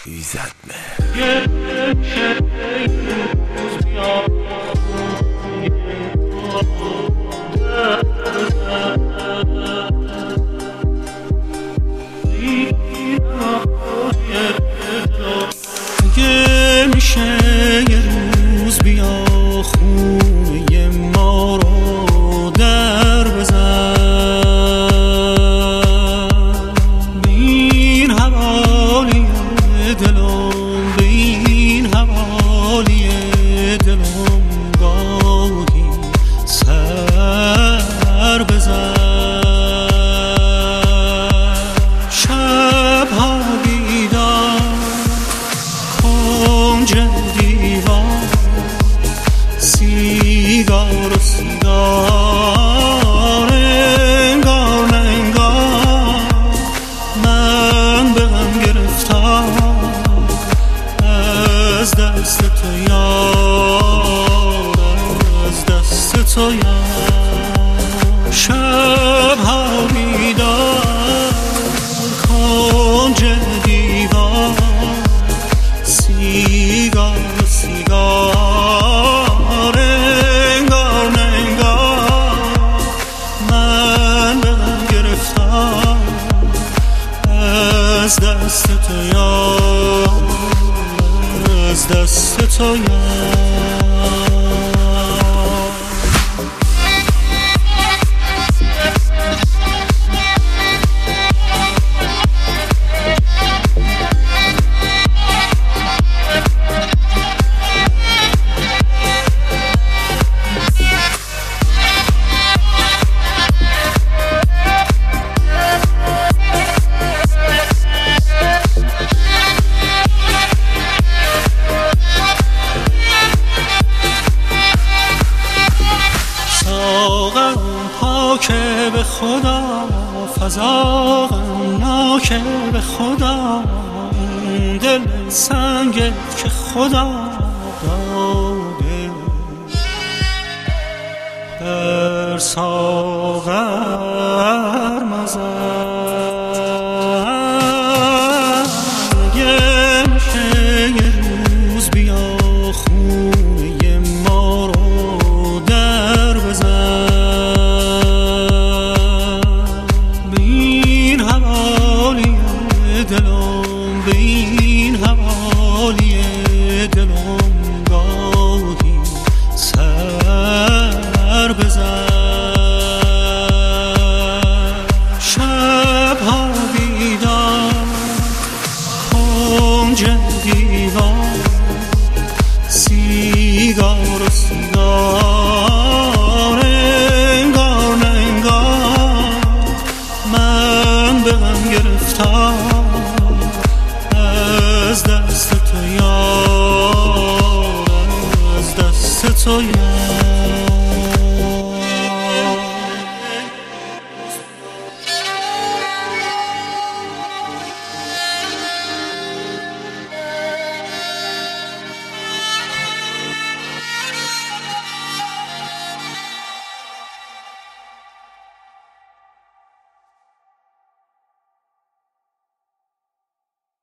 ایزد اگه میشه یه روز بیا خونه ما رو در بزن، به این حوالی دلم، به این حوالی دلم گاهی سر بزن. شبها بیدار کنج دیوار، سیگار و سیگار، انگار نه انگار من به غم گرفتار از دست تو یار، از دست تو یار. شبها بیدار کنج دیوار، سیگار و سیگار، انگار نه انگار من به غم گرفتار از دست تو یار، از دست تو یار. ساغرم پاکه به خدا، فضاقم ناکه به خدا، اون دل سنگه که خدا داده در ساغر مزن. اگه میشه یه روز بیا خونه ما رو در بزن، به این حوالی دلم، به این حوالی دلم گاهی سر بزن. شبها بیدار کنج دیوار، سیگار و سیگار، انگار نه انگار من به غم گرفتار